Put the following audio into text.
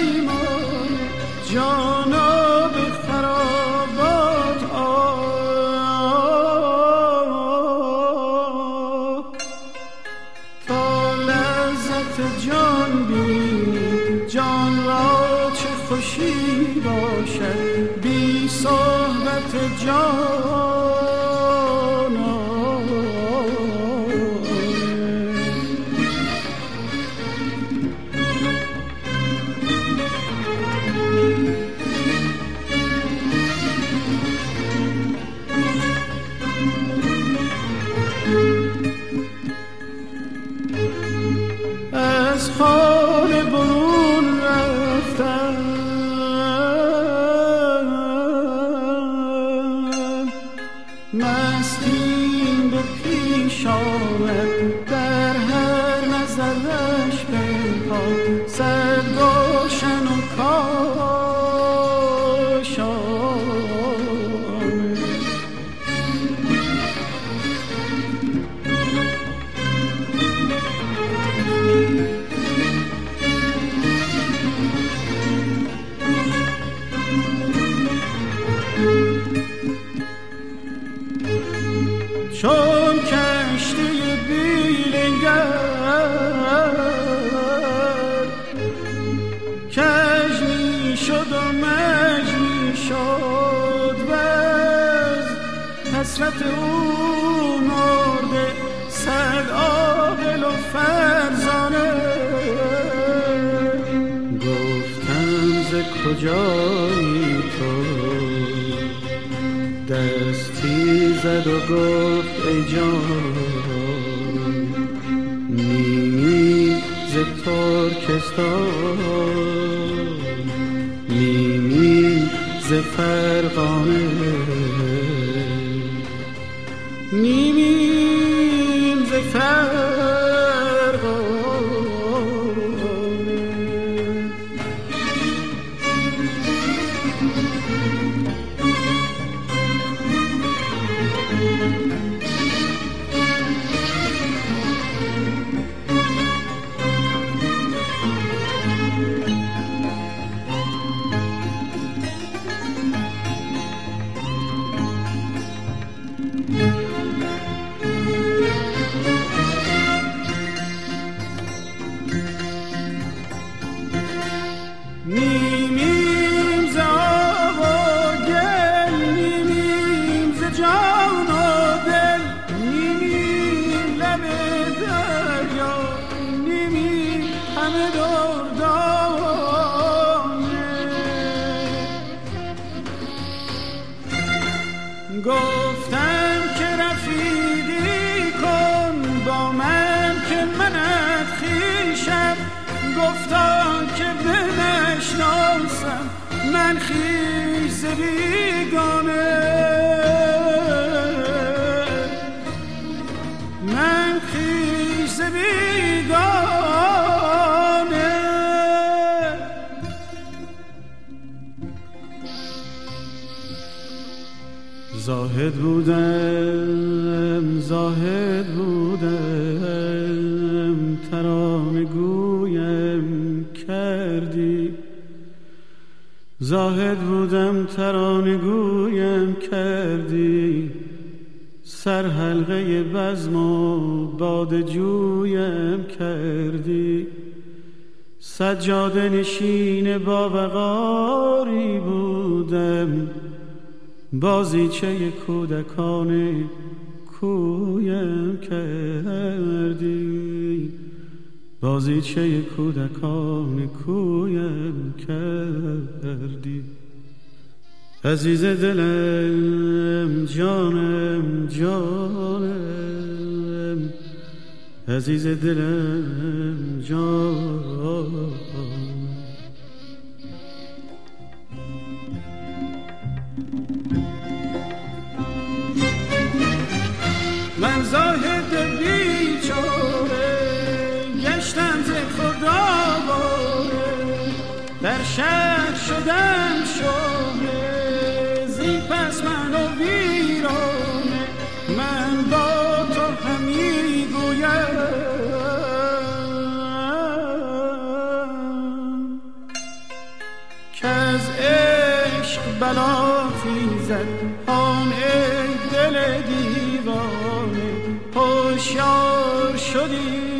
پیمان جانا به خرابات تا لذت جان بینی جان را چه خوشی باشد بی صحبت جان از خانه برون رفتم مستیم به پیش آمد در هر نظرش بنهاد صد گلشن و کاشانه چون کشتی بیلنگر کج می شد و مج می شد و از حسرت او مرده صد عاقل و فرزانه گفتم ز کجایی تو دستی زد و گفت ای جان نیمی ز ترکستان نیمی ز فرغانه نیمیم ز فرغانه نیمیم ز آب و گل نیمیم ز جان و دل نیمیم لب دریا نیمیم همه دردانه گفتم که رفیقی کن با من که منت خویشم گفتم که بنشناسم من خویش ز بیگانه من خویش ز بیگانه زاهد بودم ترانه گویم کردی زاهد بودم ترانه گویم کردی سر حلقه بزم و باده جویم کردی سجاده نشین با وقاری بودم بازیچه کودکان کویم کردی بازیچه کودکان کویم کردی عزیز دلم جانم جانم عزیز دلم جانم من زاهد بیچاره گشتم ز خدا باره در شهر شدم شهره زی پس من و ویرانه من با تو همی گویم از عشق بلا خیزد آن ای دل دیوانه هوشیار شدی